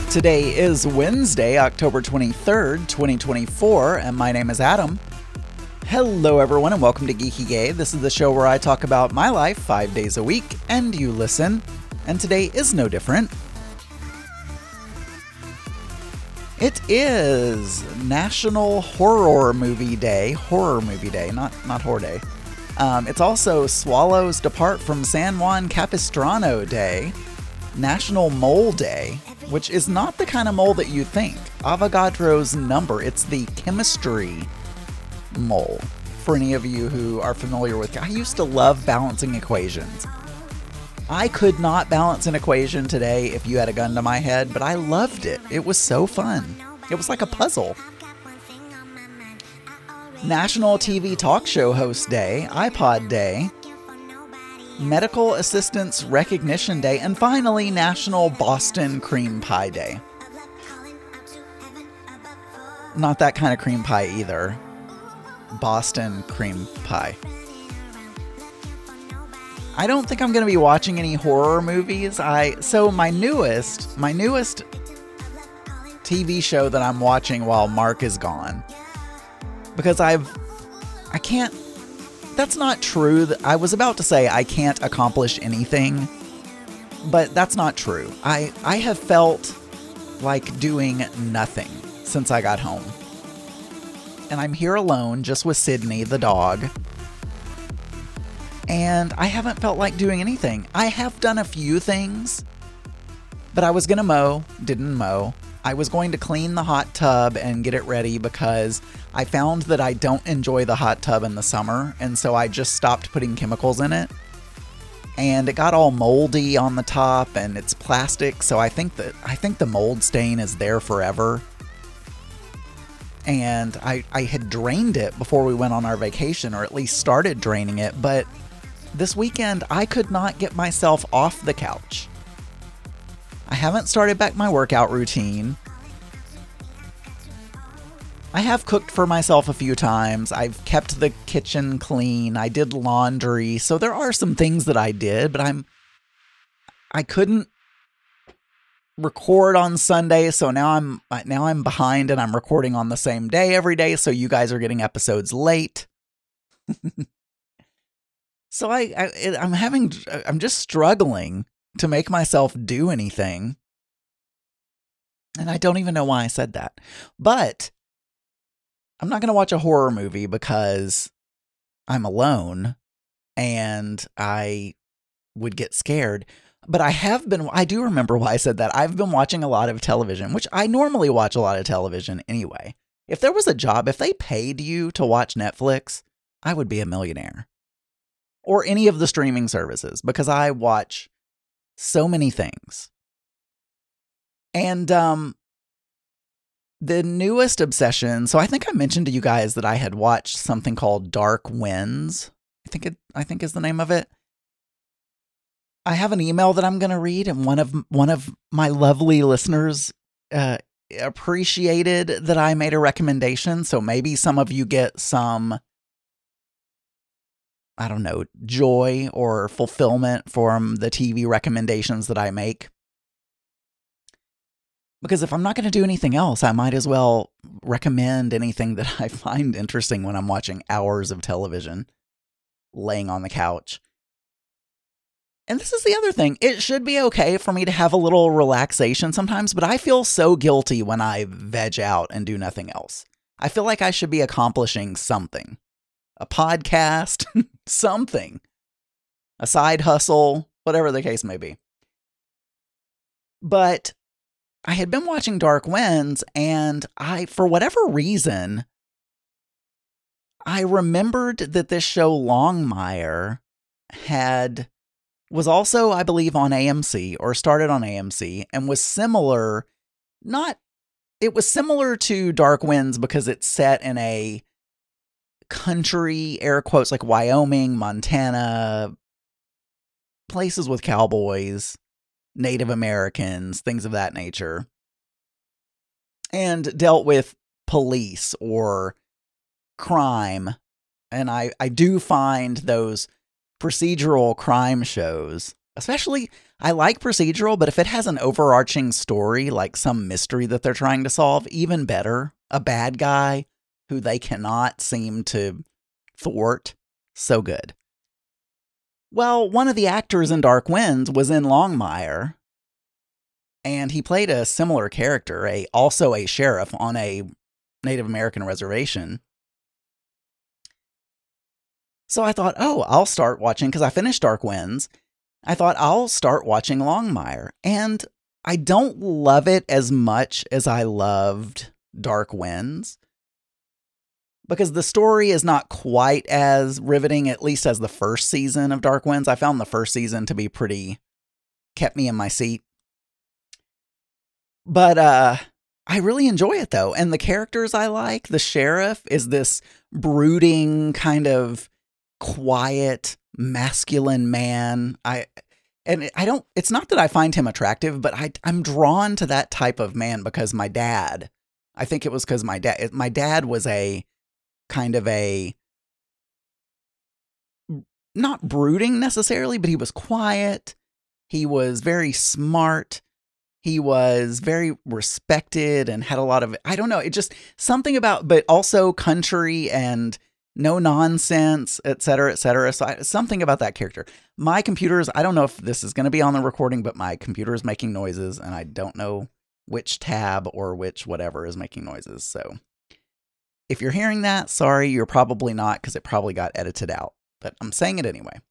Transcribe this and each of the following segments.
Today is Wednesday, October 23rd, 2024, and my name is Adam. Hello everyone and welcome to Geeky Gay. This is the show where I talk about my life 5 days a week, and you listen, and today is no different. It is National Horror Movie Day, not Horror Day. It's also Swallows Depart from San Juan Capistrano Day, National Mole Day, which is not the kind of mole that you think. Avogadro's number, it's the chemistry mole. For any of you who are familiar with, I used to love balancing equations. I could not balance an equation today if you had a gun to my head, but I loved it. It was so fun. It was like a puzzle. National TV Talk Show Host Day, iPod Day, Medical Assistance Recognition Day, and finally, National Boston Cream Pie Day. Not that kind of cream pie either. Boston cream pie. I don't think I'm going to be watching any horror movies. So my newest TV show that I'm watching while Mark is gone, because that's not true. I was about to say I can't accomplish anything, but that's not true. I have felt like doing nothing since I got home. And I'm here alone, just with Sydney, the dog. And I haven't felt like doing anything. I have done a few things, but I was going to mow, didn't mow. I was going to clean the hot tub and get it ready because I found that I don't enjoy the hot tub in the summer, and so I just stopped putting chemicals in it. And it got all moldy on the top, and it's plastic, so I think the mold stain is there forever. And I had drained it before we went on our vacation, or at least started draining it, but this weekend I could not get myself off the couch. I haven't started back my workout routine. I have cooked for myself a few times. I've kept the kitchen clean. I did laundry. So there are some things that I did, but I couldn't record on Sunday. So now I'm behind and I'm recording on the same day every day. So you guys are getting episodes late. So I'm just struggling to make myself do anything. And I don't even know why I said that. But I'm not going to watch a horror movie because I'm alone and I would get scared. But I do remember why I said that. I've been watching a lot of television, which I normally watch a lot of television anyway. If there was a job, if they paid you to watch Netflix, I would be a millionaire. Or any of the streaming services, because I watch so many things. And the newest obsession, so I think I mentioned to you guys that I had watched something called Dark Winds. I think is the name of it. I have an email that I'm going to read, and one of my lovely listeners appreciated that I made a recommendation. So maybe some of you get some, I don't know, joy or fulfillment from the TV recommendations that I make. Because if I'm not going to do anything else, I might as well recommend anything that I find interesting when I'm watching hours of television, laying on the couch. And this is the other thing. It should be okay for me to have a little relaxation sometimes, but I feel so guilty when I veg out and do nothing else. I feel like I should be accomplishing something. A podcast, something. A side hustle, whatever the case may be. But I had been watching Dark Winds, and for whatever reason, I remembered that this show Longmire was also, I believe, on AMC, or started on AMC, and was similar, it was similar to Dark Winds because it's set in a country, air quotes, like Wyoming, Montana, places with cowboys, Native Americans, things of that nature, and dealt with police or crime. And I do find those procedural crime shows, especially, I like procedural, but if it has an overarching story, like some mystery that they're trying to solve, even better. A bad guy who they cannot seem to thwart. So good. Well, one of the actors in Dark Winds was in Longmire, and he played a similar character, also a sheriff on a Native American reservation. So I thought, oh, I'll start watching, because I finished Dark Winds. I thought I'll start watching Longmire, and I don't love it as much as I loved Dark Winds, because the story is not quite as riveting, at least as the first season of Dark Winds. I found the first season to be kept me in my seat. But I really enjoy it, though. And the characters I like, the sheriff is this brooding, kind of quiet, masculine man. It's not that I find him attractive, but I'm drawn to that type of man because my dad, I think it was because my dad was a kind of not brooding necessarily, but he was quiet. He was very smart. He was very respected and had a lot of, I don't know, it just something about, but also country and no nonsense, et cetera, et cetera. So something about that character. My computers, I don't know if this is going to be on the recording, but my computer is making noises and I don't know which tab or which whatever is making noises. So if you're hearing that, sorry, you're probably not, because it probably got edited out, but I'm saying it anyway.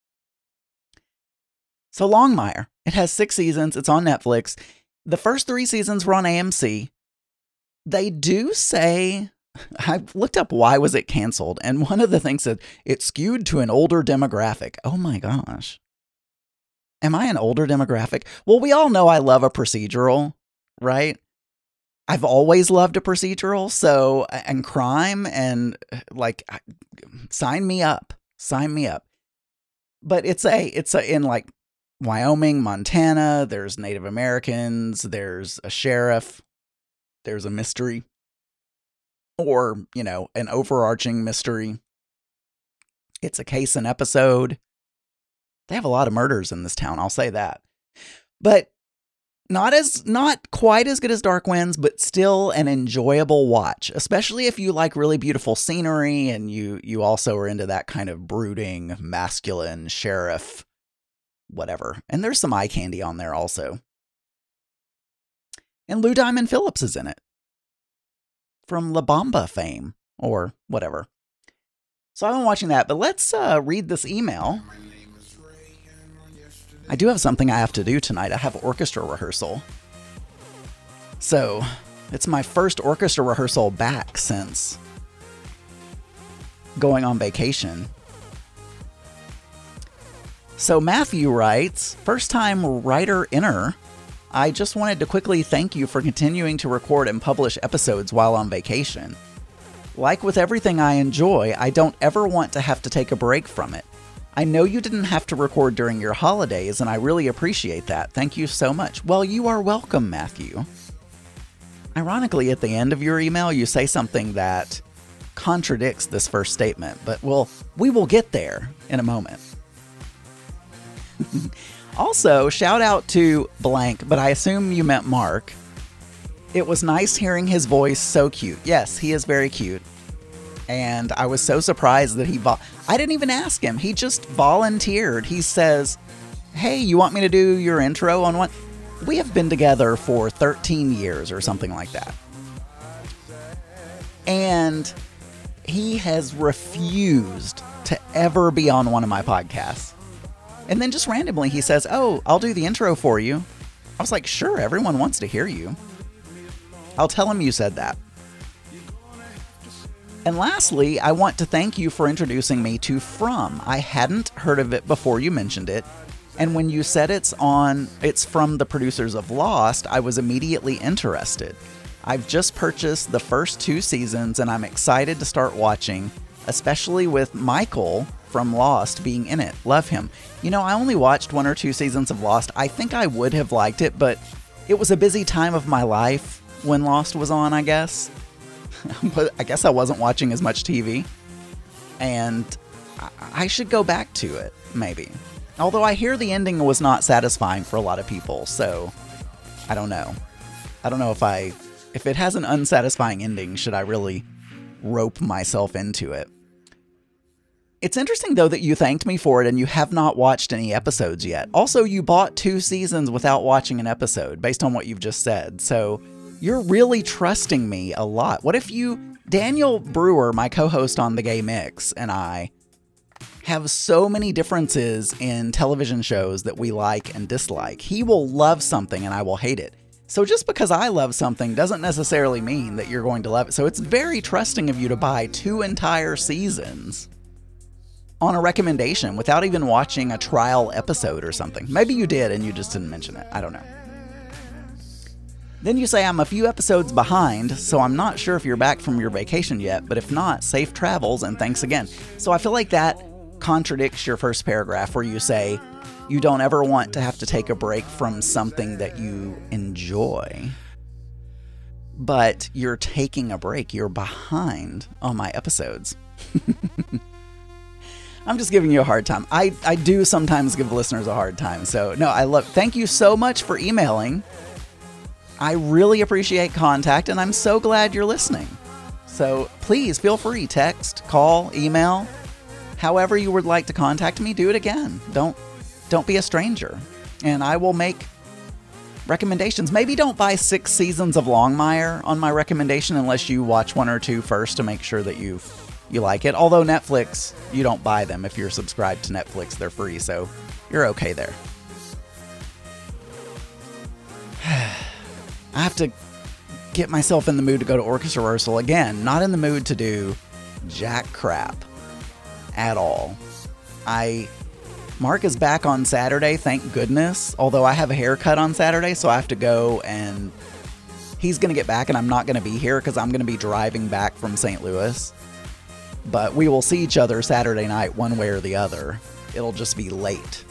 So Longmire, it has 6 seasons. It's on Netflix. The first 3 seasons were on AMC. They do say, I looked up why was it canceled, and one of the things said it skewed to an older demographic. Oh my gosh. Am I an older demographic? Well, we all know I love a procedural, right? I've always loved a procedural, so, and crime, and like, sign me up. Sign me up. But it's in like Wyoming, Montana, there's Native Americans, there's a sheriff, there's a mystery, or, you know, an overarching mystery. It's a case and episode. They have a lot of murders in this town, I'll say that. But not quite as good as Dark Winds, but still an enjoyable watch, especially if you like really beautiful scenery and you also are into that kind of brooding, masculine sheriff, whatever. And there's some eye candy on there also. And Lou Diamond Phillips is in it, from La Bamba fame, or whatever. So I've been watching that, but let's read this email. I do have something I have to do tonight. I have orchestra rehearsal. So, it's my first orchestra rehearsal back since going on vacation. So Matthew writes, first time writer inner. I just wanted to quickly thank you for continuing to record and publish episodes while on vacation. Like with everything I enjoy, I don't ever want to have to take a break from it. I know you didn't have to record during your holidays, and I really appreciate that. Thank you so much. Well, you are welcome, Matthew. Ironically, at the end of your email, you say something that contradicts this first statement, but we will get there in a moment. Also, shout out to blank, but I assume you meant Mark. It was nice hearing his voice, so cute. Yes, he is very cute. And I was so surprised that I didn't even ask him. He just volunteered. He says, hey, you want me to do your intro on one? We have been together for 13 years or something like that. And he has refused to ever be on one of my podcasts. And then just randomly he says, oh, I'll do the intro for you. I was like, sure, everyone wants to hear you. I'll tell him you said that. And lastly, I want to thank you for introducing me to From. I hadn't heard of it before you mentioned it, and when you said it's from the producers of Lost, I was immediately interested. I've just purchased the first 2 seasons, and I'm excited to start watching, especially with Michael from Lost being in it. Love him. You know, I only watched 1 or 2 seasons of Lost. I think I would have liked it, but it was a busy time of my life when Lost was on, I guess. But I guess I wasn't watching as much TV, and I should go back to it, maybe. Although I hear the ending was not satisfying for a lot of people, so I don't know. I don't know if it has an unsatisfying ending, should I really rope myself into it? It's interesting, though, that you thanked me for it and you have not watched any episodes yet. Also, you bought 2 seasons without watching an episode, based on what you've just said. So you're really trusting me a lot. What if Daniel Brewer, my co-host on The Gay Mix, and I have so many differences in television shows that we like and dislike. He will love something and I will hate it. So just because I love something doesn't necessarily mean that you're going to love it. So it's very trusting of you to buy 2 entire seasons on a recommendation without even watching a trial episode or something. Maybe you did and you just didn't mention it. I don't know. Then you say I'm a few episodes behind, so I'm not sure if you're back from your vacation yet, but if not, safe travels and thanks again. So I feel like that contradicts your first paragraph where you say you don't ever want to have to take a break from something that you enjoy. But you're taking a break. You're behind on my episodes. I'm just giving you a hard time. I do sometimes give listeners a hard time. So, no, thank you so much for emailing. I really appreciate contact, and I'm so glad you're listening. So, please feel free, text, call, email, however you would like to contact me, do it again. Don't be a stranger. And I will make recommendations. Maybe don't buy 6 seasons of Longmire on my recommendation unless you watch 1 or 2 first to make sure that you like it. Although Netflix, you don't buy them. If you're subscribed to Netflix, they're free, so you're okay there. I have to get myself in the mood to go to orchestra rehearsal again. Not in the mood to do jack crap at all. Mark is back on Saturday, thank goodness. Although I have a haircut on Saturday, so I have to go, and he's going to get back and I'm not going to be here because I'm going to be driving back from St. Louis. But we will see each other Saturday night one way or the other. It'll just be late.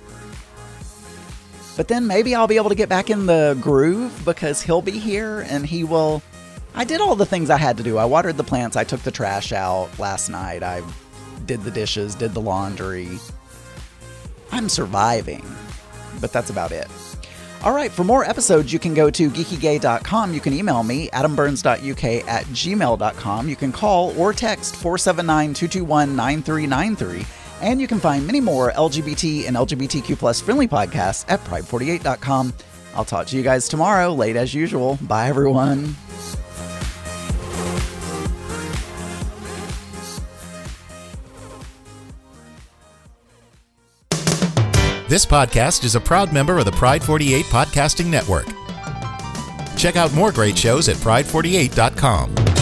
But then maybe I'll be able to get back in the groove because he'll be here and he will... I did all the things I had to do. I watered the plants. I took the trash out last night. I did the dishes, did the laundry. I'm surviving, but that's about it. All right, for more episodes, you can go to geekygay.com. You can email me, adamburns.uk@gmail.com. You can call or text 479-221-9393. And you can find many more LGBT and LGBTQ plus friendly podcasts at pride48.com. I'll talk to you guys tomorrow, late as usual. Bye, everyone. This podcast is a proud member of the Pride 48 Podcasting Network. Check out more great shows at pride48.com.